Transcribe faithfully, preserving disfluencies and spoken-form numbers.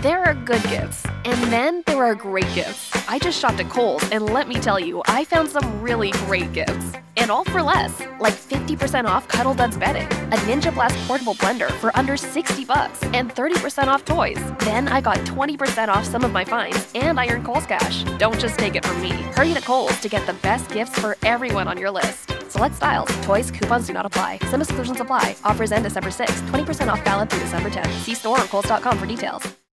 There are good gifts, and then there are great gifts. I just shopped at Kohl's, and let me tell you, I found some really great gifts. And all for less, like fifty percent off Cuddle Duds bedding, a Ninja Blast portable blender for under sixty bucks, and thirty percent off toys. Then I got twenty percent off some of my finds, and I earned Kohl's cash. Don't just take it from me. Hurry to Kohl's to get the best gifts for everyone on your list. Select styles, toys, coupons do not apply. Some exclusions apply. Offers end December sixth. twenty percent off valid through December tenth. See store or kohls dot com for details.